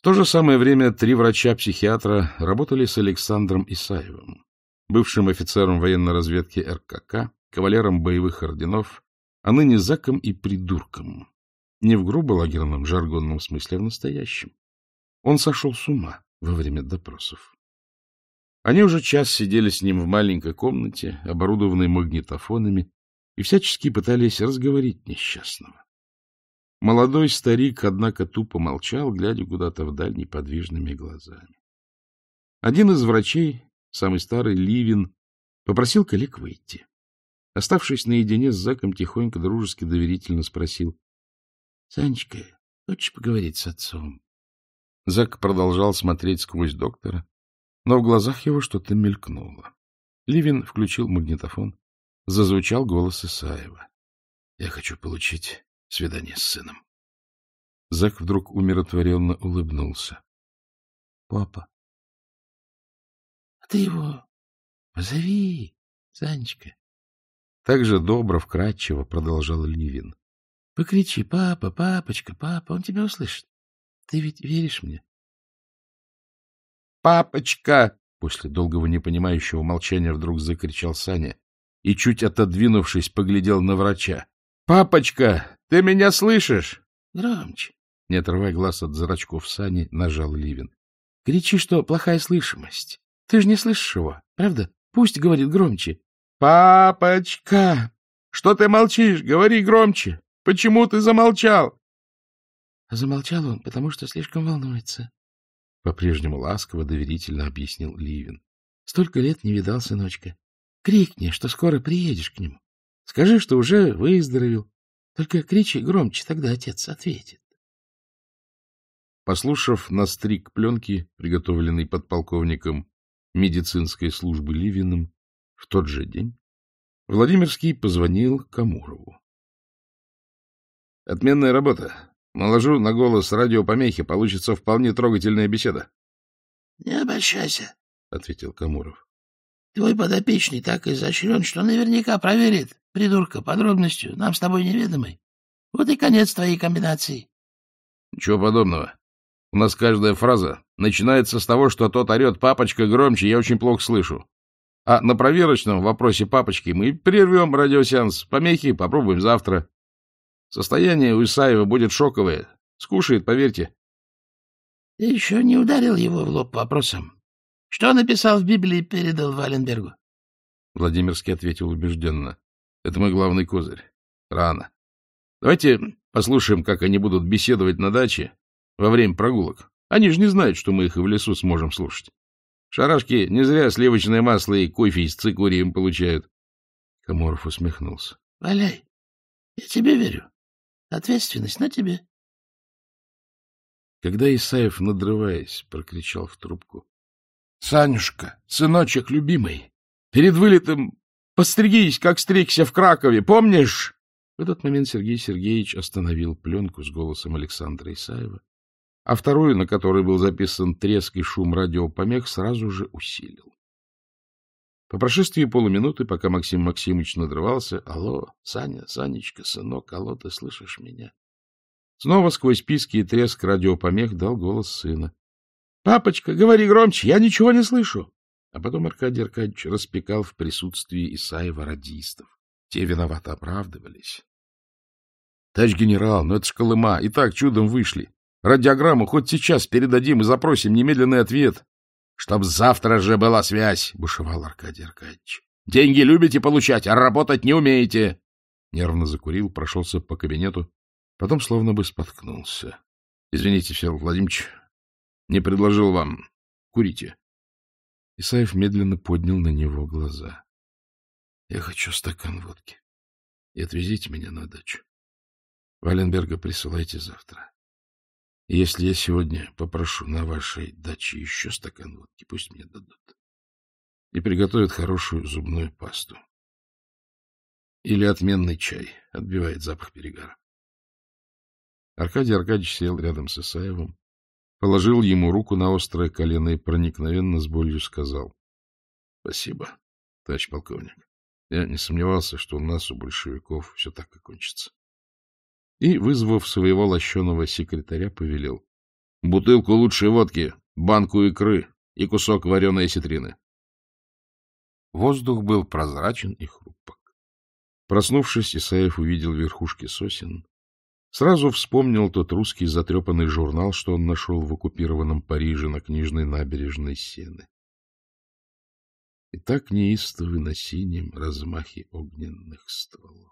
В то же самое время 3 врача-психиатра работали с Александром Исаевым, бывшим офицером военной разведки РКК, кавалером боевых орденов, а ныне зэком и придурком. Не в грубо лагерном жаргонном смысле, а в настоящем. Он сошел с ума во время допросов. Они уже час сидели с ним в маленькой комнате, оборудованной магнитофонами, и всячески пытались разговорить несчастного. Молодой старик, однако, тупо молчал, глядя куда-то вдаль неподвижными глазами. Один из врачей, самый старый, Ливин, попросил коллег выйти. Оставшись наедине с зэком, тихонько, дружески, доверительно спросил: — Санечка, хочешь поговорить с отцом? Зэк продолжал смотреть сквозь доктора, но в глазах его что-то мелькнуло. Ливин включил магнитофон. Зазвучал голос Исаева. — Я хочу получить свидание с сыном. Зэк вдруг умиротворенно улыбнулся. — Папа. — А ты его позови, Санечка. Так же добро, вкрадчиво продолжал Ливин. — Покричи: папа, папочка, папа, он тебя услышит. Ты ведь веришь мне? — Папочка! — после долгого непонимающего молчания вдруг закричал Саня и, чуть отодвинувшись, поглядел на врача. — Папочка, ты меня слышишь? — Громче. Не отрывая глаз от зрачков Сани, нажал Ливин. — Кричи, что плохая слышимость. Ты же не слышишь его, правда? Пусть говорит громче. — Папочка! Что ты молчишь? Говори громче. Почему ты замолчал? А замолчал он, потому что слишком волнуется. По-прежнему ласково, доверительно объяснил Ливин. — Столько лет не видал, сыночка. Крикни, что скоро приедешь к нему. Скажи, что уже выздоровел. Только кричи громче, тогда отец ответит. Послушав настриг пленки, приготовленный подполковником медицинской службы Ливиным, в тот же день Владимирский позвонил Камурову. — Отменная работа. Наложу на голос радиопомехи, получится вполне трогательная беседа. — Не обольщайся, — ответил Камуров. — Твой подопечный так изощрен, что наверняка проверит придурка подробностью, нам с тобой неведомой. Вот и конец твоей комбинации. — Ничего подобного. У нас каждая фраза начинается с того, что тот орет: «Папочка, громче, я очень плохо слышу». А на проверочном вопросе папочки мы прервем радиосеанс. Помехи попробуем завтра. Состояние у Исаева будет шоковое. Скушает, поверьте. — Ты еще не ударил его в лоб вопросом. Что написал в Библии и передал Валенбергу? Владимирский ответил убежденно. — Это мой главный козырь. Рано. Давайте послушаем, как они будут беседовать на даче во время прогулок. Они же не знают, что мы их и в лесу сможем слушать. Шарашки не зря сливочное масло и кофе с цикорием получают. Каморов усмехнулся. — Валяй, я тебе верю. Ответственность на тебе. Когда Исаев, надрываясь, прокричал в трубку: — Санюшка, сыночек любимый, перед вылетом постригись, как стригся в Кракове, помнишь? В этот момент Сергей Сергеевич остановил пленку с голосом Александра Исаева, а вторую, на которой был записан треск и шум радиопомех, сразу же усилил. По прошествии полуминуты, пока Максим Максимыч надрывался: — Алло, Саня, Санечка, сынок, алло, ты слышишь меня? Снова сквозь писки и треск радиопомех дал голос сына: — Папочка, говори громче, я ничего не слышу. А потом Аркадий Аркадьевич распекал в присутствии Исаева радистов. Те виновато оправдывались. — Товарищ генерал, ну это ж Колыма, и так чудом вышли. Радиограмму хоть сейчас передадим и запросим немедленный ответ. — Чтоб завтра же была связь, — бушевал Аркадий Аркадьевич. — Деньги любите получать, а работать не умеете. Нервно закурил, прошелся по кабинету, потом словно бы споткнулся. — Извините, Всеволод Владимирович, не предложил вам. Курите. Исаев медленно поднял на него глаза. — Я хочу стакан водки. И отвезите меня на дачу. Валенберга присылайте завтра. Если я сегодня попрошу на вашей даче еще стакан водки, пусть мне дадут. И приготовят хорошую зубную пасту. Или отменный чай, отбивает запах перегара. Аркадий Аркадьевич сел рядом с Исаевым, положил ему руку на острое колено и проникновенно с болью сказал: — Спасибо, товарищ полковник. Я не сомневался, что у нас, у большевиков, все так и кончится. И, вызвав своего лощеного секретаря, повелел: Бутылку лучшей водки, банку икры и кусок вареной осетрины. Воздух был прозрачен и хрупок. Проснувшись, Исаев увидел верхушки сосен. Сразу вспомнил тот русский затрепанный журнал, что он нашел в оккупированном Париже на книжной набережной Сены. И так неистовы на синем размахе огненных стволов.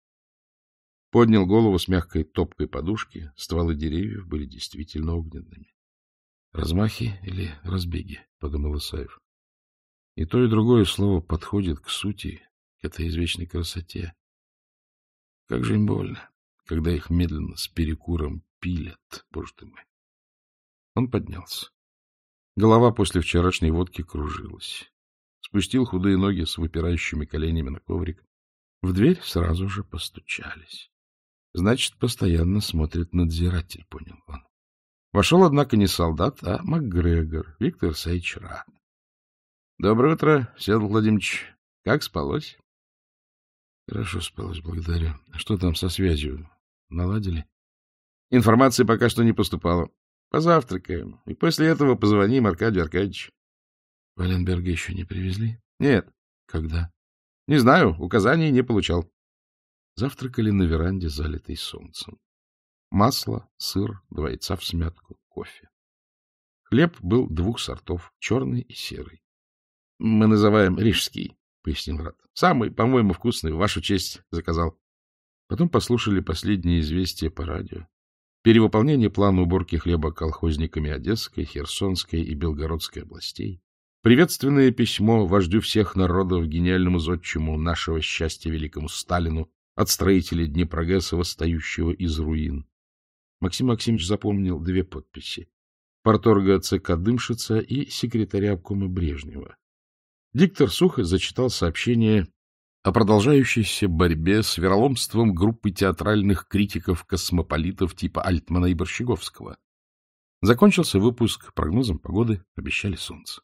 Поднял голову с мягкой топкой подушки. Стволы деревьев были действительно огненными. «Размахи или разбеги?» — подумал Исаев. И то, и другое слово подходит к сути, к этой извечной красоте. Как же им больно, когда их медленно с перекуром пилят, боже ты мой. Он поднялся. Голова после вчерашней водки кружилась. Спустил худые ноги с выпирающими коленями на коврик. В дверь сразу же постучались. Значит, постоянно смотрит надзиратель, понял он. Вошел, однако, не солдат, а МакГрегор, Виктор Исаевич Рад. — Доброе утро, Всеволод Владимирович. Как спалось? — Хорошо спалось, благодарю. Что там со связью? Наладили? — Информации пока что не поступало. Позавтракаем. И после этого позвоним Аркадию Аркадьевичу. — Валенберга еще не привезли? — Нет. — Когда? — Не знаю, указаний не получал. Завтракали на веранде, залитой солнцем. Масло, сыр, 2 яйца в смятку, кофе. Хлеб был 2 сортов, черный и серый. — Мы называем рижский, — пояснил Рад. — Самый, по-моему, вкусный, в вашу честь заказал. Потом послушали последние известия по радио. Перевыполнение плана уборки хлеба колхозниками Одесской, Херсонской и Белгородской областей. Приветственное письмо вождю всех народов, гениальному зодчему нашего счастья великому Сталину, от строителей Днепрогресса, восстающего из руин. Максим Максимович запомнил 2 подписи. Парторга ЦК Дымшица и секретаря обкома Брежнева. Диктор сухо зачитал сообщение о продолжающейся борьбе с вероломством группы театральных критиков-космополитов типа Альтмана и Борщеговского. Закончился выпуск прогнозом погоды, обещали солнце.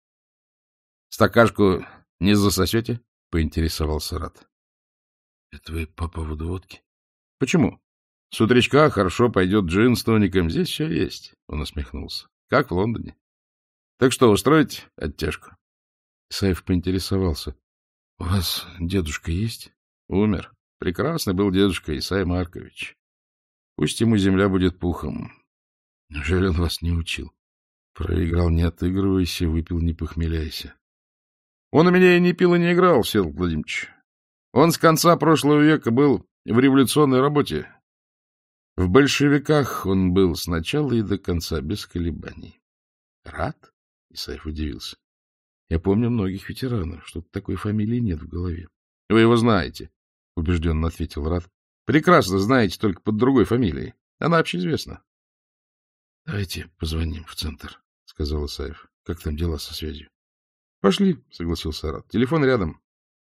— Стакашку не засосете? — поинтересовался Рад. — Это вы по поводу водки? — Почему? С утречка хорошо пойдет джин с тоником. Здесь все есть, — он усмехнулся. — Как в Лондоне. — Так что, устроить оттяжку? Исаев поинтересовался. — У вас дедушка есть? — Умер. Прекрасный был дедушка Исай Маркович. Пусть ему земля будет пухом. Неужели он вас не учил? Проиграл, не отыгрывайся, выпил, не похмеляйся. Он у меня и не пил, и не играл, Всеволод Владимирович. Он с конца прошлого века был в революционной работе. В большевиках он был с начала и до конца, без колебаний. — Рад? — Исаев удивился. — Я помню многих ветеранов, что-то такой фамилии нет в голове. — Вы его знаете, — убежденно ответил Рад. — Прекрасно знаете, только под другой фамилией. Она общеизвестна. — Давайте позвоним в центр, — сказал Исаев. — Как там дела со связью? — Пошли, — согласился Рад. — Телефон рядом.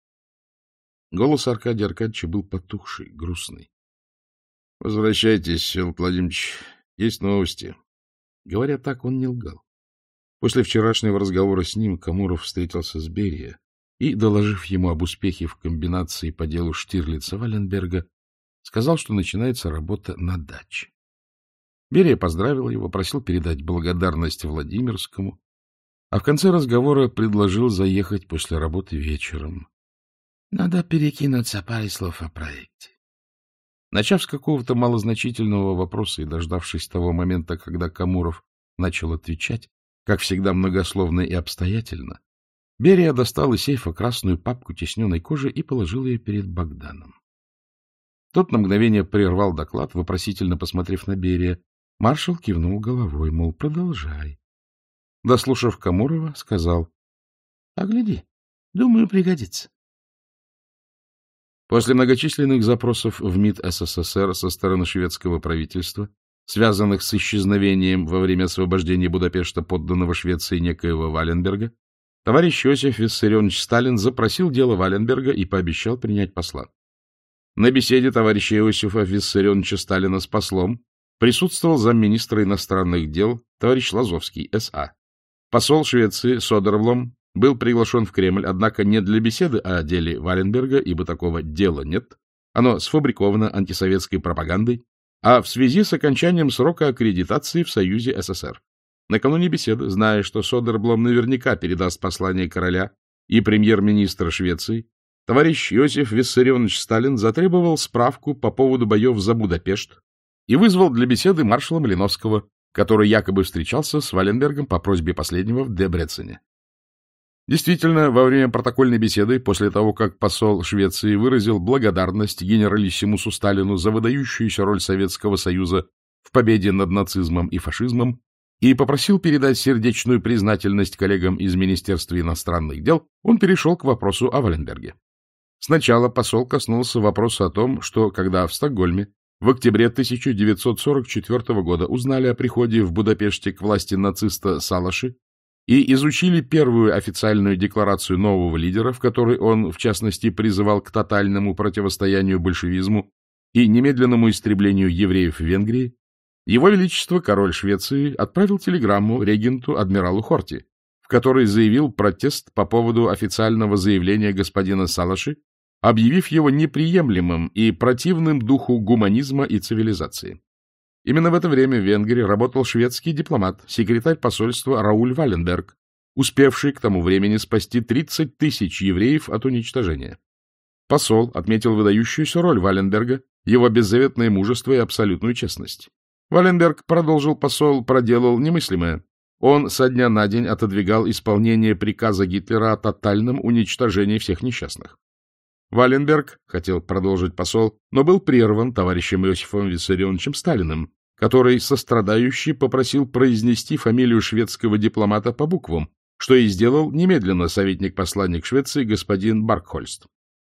Голос Аркадия Аркадьевича был потухший, грустный. — Возвращайтесь, Всеволод Владимирович. Есть новости. Говоря так, он не лгал. После вчерашнего разговора с ним Камуров встретился с Берия и, доложив ему об успехе в комбинации по делу Штирлица-Валенберга, сказал, что начинается работа на даче. Берия поздравил его, просил передать благодарность Владимирскому, а в конце разговора предложил заехать после работы вечером. Надо перекинуться парой слов о проекте. Начав с какого-то малозначительного вопроса и дождавшись того момента, когда Камуров начал отвечать, как всегда многословно и обстоятельно, Берия достал из сейфа красную папку тисненной кожи и положил ее перед Богданом. Тот на мгновение прервал доклад, вопросительно посмотрев на Берия. Маршал кивнул головой, мол, продолжай. Дослушав Камурова, сказал: — Погляди, думаю, пригодится. После многочисленных запросов в МИД СССР со стороны шведского правительства, связанных с исчезновением во время освобождения Будапешта подданного Швеции некоего Валенберга, товарищ Иосиф Виссарионович Сталин запросил дело Валенберга и пообещал принять посла. На беседе товарища Иосифа Виссарионовича Сталина с послом присутствовал замминистра иностранных дел товарищ Лазовский, С.А. Посол Швеции Содерлом был приглашен в Кремль, однако не для беседы о деле Валенберга, ибо такого дела нет. Оно сфабриковано антисоветской пропагандой, а в связи с окончанием срока аккредитации в Союзе СССР. Накануне беседы, зная, что Содерблом наверняка передаст послание короля и премьер-министра Швеции, товарищ Иосиф Виссарионович Сталин затребовал справку по поводу боев за Будапешт и вызвал для беседы маршала Малиновского, который якобы встречался с Валенбергом по просьбе последнего в Дебрецене. Действительно, во время протокольной беседы, после того, как посол Швеции выразил благодарность генералиссимусу Сталину за выдающуюся роль Советского Союза в победе над нацизмом и фашизмом и попросил передать сердечную признательность коллегам из Министерства иностранных дел, он перешел к вопросу о Валенберге. Сначала посол коснулся вопроса о том, что, когда в Стокгольме в октябре 1944 года узнали о приходе в Будапеште к власти нациста Салаши и изучили первую официальную декларацию нового лидера, в которой он, в частности, призывал к тотальному противостоянию большевизму и немедленному истреблению евреев в Венгрии, Его Величество, король Швеции, отправил телеграмму регенту адмиралу Хорти, в которой заявил протест по поводу официального заявления господина Салаши, объявив его неприемлемым и противным духу гуманизма и цивилизации. Именно в это время в Венгрии работал шведский дипломат, секретарь посольства Рауль Валенберг, успевший к тому времени спасти 30 тысяч евреев от уничтожения. Посол отметил выдающуюся роль Валенберга, его беззаветное мужество и абсолютную честность. Валенберг, продолжил посол, проделал немыслимое. Он со дня на день отодвигал исполнение приказа Гитлера о тотальном уничтожении всех несчастных. Валенберг, хотел продолжить посол, но был прерван товарищем Иосифом Виссарионовичем Сталиным, который сострадающий попросил произнести фамилию шведского дипломата по буквам, что и сделал немедленно советник-посланник Швеции господин Баркхольст.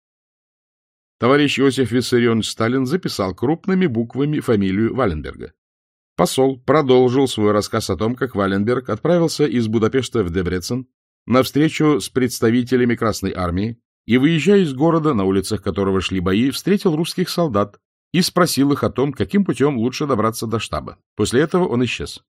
Товарищ Иосиф Виссарионович Сталин записал крупными буквами фамилию Валенберга. Посол продолжил свой рассказ о том, как Валенберг отправился из Будапешта в Дебрецен на встречу с представителями Красной армии и, выезжая из города, на улицах которого шли бои, встретил русских солдат и спросил их о том, каким путем лучше добраться до штаба. После этого он исчез.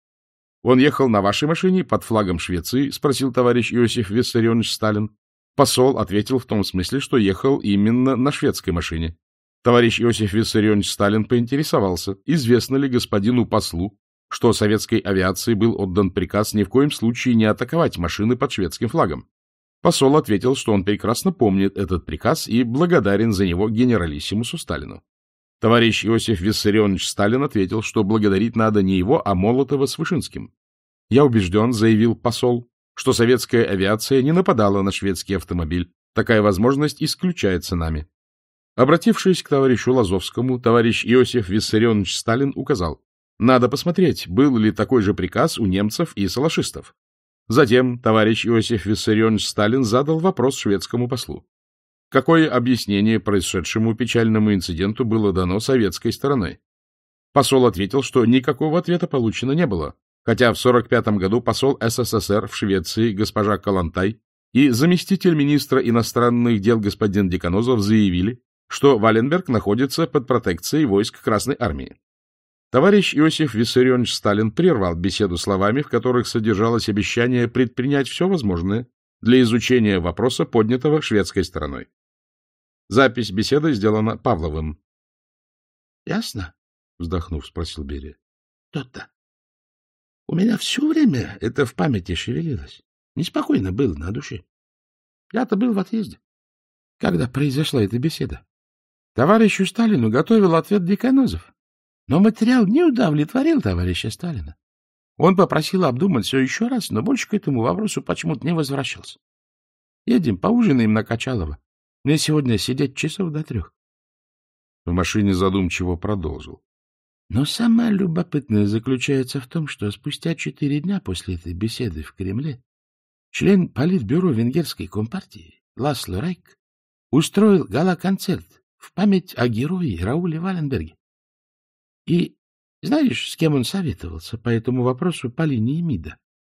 — Он ехал на вашей машине под флагом Швеции? — спросил товарищ Иосиф Виссарионович Сталин. Посол ответил в том смысле, что ехал именно на шведской машине. Товарищ Иосиф Виссарионович Сталин поинтересовался, известно ли господину послу, что советской авиации был отдан приказ ни в коем случае не атаковать машины под шведским флагом. Посол ответил, что он прекрасно помнит этот приказ и благодарен за него генералиссимусу Сталину. Товарищ Иосиф Виссарионович Сталин ответил, что благодарить надо не его, а Молотова с Вышинским. «Я убежден», — заявил посол, что советская авиация не нападала на шведский автомобиль. Такая возможность исключается нами. Обратившись к товарищу Лазовскому, товарищ Иосиф Виссарионович Сталин указал: надо посмотреть, был ли такой же приказ у немцев и салашистов. Затем товарищ Иосиф Виссарионович Сталин задал вопрос шведскому послу: какое объяснение происшедшему печальному инциденту было дано советской стороной? Посол ответил, что никакого ответа получено не было, хотя в 1945 году посол СССР в Швеции госпожа Калантай и заместитель министра иностранных дел господин Деканозов заявили, что Валенберг находится под протекцией войск Красной армии. Товарищ Иосиф Виссарионович Сталин прервал беседу словами, в которых содержалось обещание предпринять все возможное для изучения вопроса, поднятого шведской стороной. Запись беседы сделана Павловым. — Ясно? — вздохнув, спросил Берия. — То-то. У меня все время это в памяти шевелилось. Неспокойно было на душе. Я-то был в отъезде, когда произошла эта беседа. Товарищу Сталину готовил ответ Деканозов, но материал не удовлетворил товарища Сталина. Он попросил обдумать все еще раз, но больше к этому вопросу почему-то не возвращался. Едем, поужинаем на Качалова. Мне сегодня сидеть часов до 3. В машине задумчиво продолжил. Но самое любопытное заключается в том, что спустя 4 дня после этой беседы в Кремле член Политбюро Венгерской компартии Ласло Райк устроил гала-концерт в память о герое Рауле Валенберге. И знаешь, с кем он советовался по этому вопросу по линии МИДа?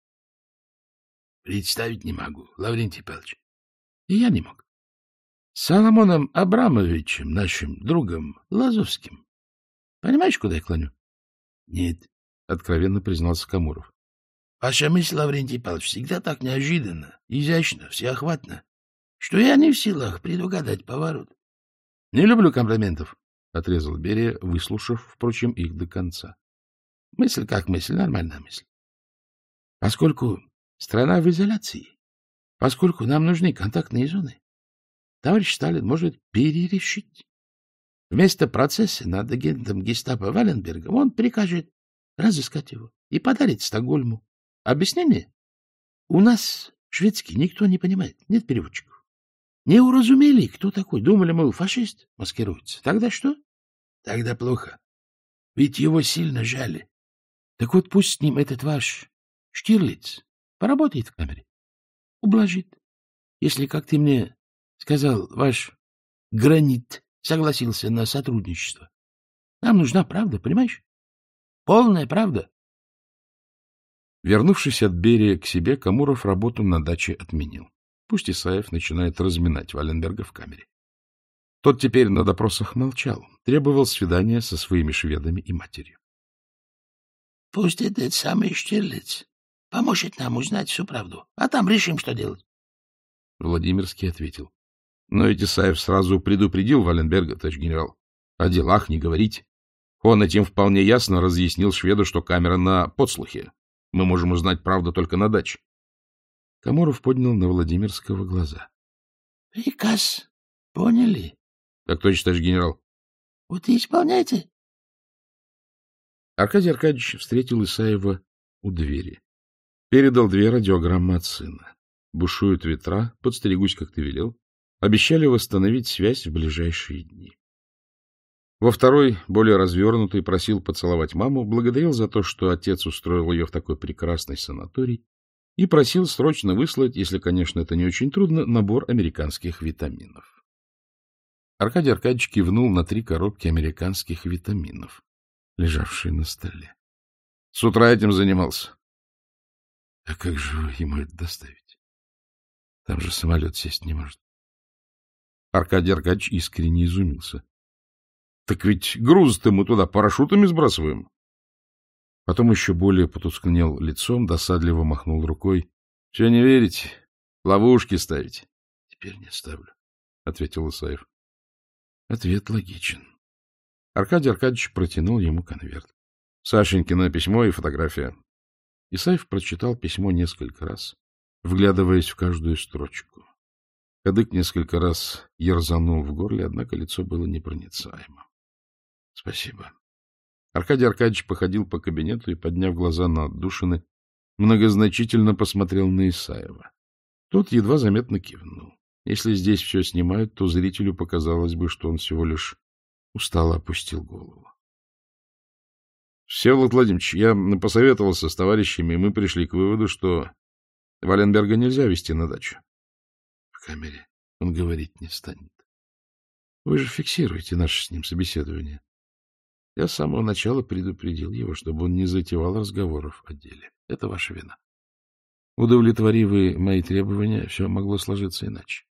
— Представить не могу, Лаврентий Павлович. И я не мог. С Соломоном Абрамовичем, нашим другом Лазовским. Понимаешь, куда я клоню? — Нет, — откровенно признался Камуров. — Ваша мысль, Лаврентий Павлович, всегда так неожиданно, изящно, всеохватно, что я не в силах предугадать поворот. Не люблю комплиментов. — отрезал Берия, выслушав, впрочем, их до конца. — Мысль как мысль, нормальная мысль. Поскольку страна в изоляции, поскольку нам нужны контактные зоны, товарищ Сталин может перерешить. Вместо процесса над агентом гестапо Валенбергом он прикажет разыскать его и подарит Стокгольму. Объяснение? У нас шведский никто не понимает, нет переводчиков. Не уразумели, кто такой. Думали, мол, фашист маскируется. Тогда что? Тогда плохо. Ведь его сильно жали. Так вот пусть с ним этот ваш Штирлиц поработает в камере. Ублажит. Если, как ты мне сказал, ваш Гранит согласился на сотрудничество. Нам нужна правда, понимаешь? Полная правда. Вернувшись от Берия к себе, Камуров работу на даче отменил. Пусть Исаев начинает разминать Валенберга в камере. Тот теперь на допросах молчал, требовал свидания со своими шведами и матерью. — Пусть этот самый Штирлиц поможет нам узнать всю правду, а там решим, что делать. Владимирский ответил. — Но ведь Исаев сразу предупредил Валенберга, товарищ генерал. О делах не говорить. Он этим вполне ясно разъяснил шведу, что камера на подслухе. Мы можем узнать правду только на даче. Камуров поднял на Владимирского глаза. — Приказ поняли? — Так точно, товарищ генерал. — Вот и исполняйте. Аркадий Аркадьевич встретил Исаева у двери. Передал 2 радиограммы от сына. Бушуют ветра, подстерегусь, как ты велел. Обещали восстановить связь в ближайшие дни. Во второй, более развернутый, просил поцеловать маму, благодарил за то, что отец устроил ее в такой прекрасный санаторий, и просил срочно выслать, если, конечно, это не очень трудно, набор американских витаминов. Аркадий Аркадьевич кивнул на 3 коробки американских витаминов, лежавшие на столе. — С утра этим занимался. — А как же вы ему это доставите? Там же самолет сесть не может. Аркадий Аркадьевич искренне изумился. — Так ведь груз-то мы туда парашютами сбрасываем. Потом еще более потускнел лицом, досадливо махнул рукой. — Все не верите? Ловушки ставите? — Теперь не ставлю, — ответил Исаев. Ответ логичен. Аркадий Аркадьевич протянул ему конверт. Сашенькино письмо и фотография. Исаев прочитал письмо несколько раз, вглядываясь в каждую строчку. Кадык несколько раз ерзанул в горле, однако лицо было непроницаемо. — Спасибо. Аркадий Аркадьевич походил по кабинету и, подняв глаза на отдушины, многозначительно посмотрел на Исаева. Тот едва заметно кивнул. Если здесь все снимают, то зрителю показалось бы, что он всего лишь устало опустил голову. — Всеволод Владимирович, я посоветовался с товарищами, и мы пришли к выводу, что Валенберга нельзя везти на дачу. В камере он говорить не станет. Вы же фиксируете наше с ним собеседование. Я с самого начала предупредил его, чтобы он не затевал разговоров о деле. Это ваша вина. Удовлетворив вы мои требования, все могло сложиться иначе.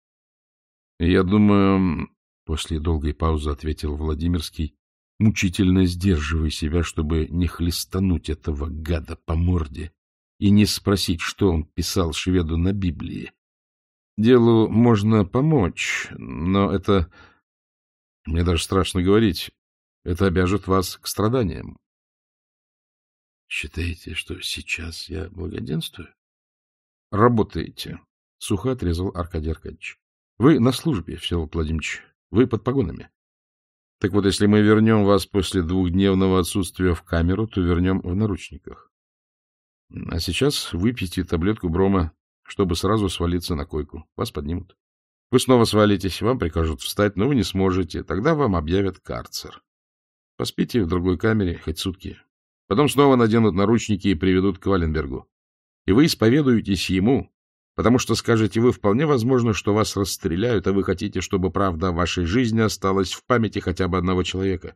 Я думаю, после долгой паузы ответил Владимирский, мучительно сдерживая себя, чтобы не хлестануть этого гада по морде и не спросить, что он писал шведу на Библии. Делу можно помочь, но это... Мне даже страшно говорить. Это обяжет вас к страданиям. Считаете, что сейчас я благоденствую? Работаете, — сухо отрезал Аркадий Аркадьевич. Вы на службе, Всеволод Владимирович. Вы под погонами. Так вот, если мы вернем вас после 2-дневного отсутствия в камеру, то вернем в наручниках. А сейчас выпейте таблетку брома, чтобы сразу свалиться на койку. Вас поднимут. Вы снова свалитесь, вам прикажут встать, но вы не сможете. Тогда вам объявят карцер. Поспите в другой камере хоть сутки. Потом снова наденут наручники и приведут к Валенбергу. И вы исповедуетесь ему, потому что, скажете вы, вполне возможно, что вас расстреляют, а вы хотите, чтобы правда о вашей жизни осталась в памяти хотя бы одного человека.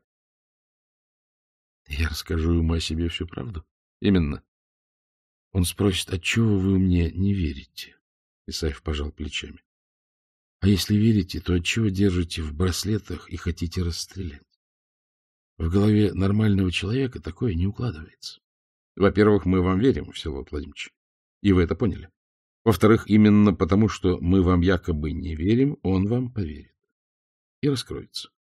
Я расскажу ему о себе всю правду. Именно. Он спросит, отчего вы мне не верите? Исаев пожал плечами. А если верите, то отчего держите в браслетах и хотите расстрелять? В голове нормального человека такое не укладывается. Во-первых, мы вам верим, Всеволод Владимирович, и вы это поняли. Во-вторых, именно потому, что мы вам якобы не верим, он вам поверит и раскроется.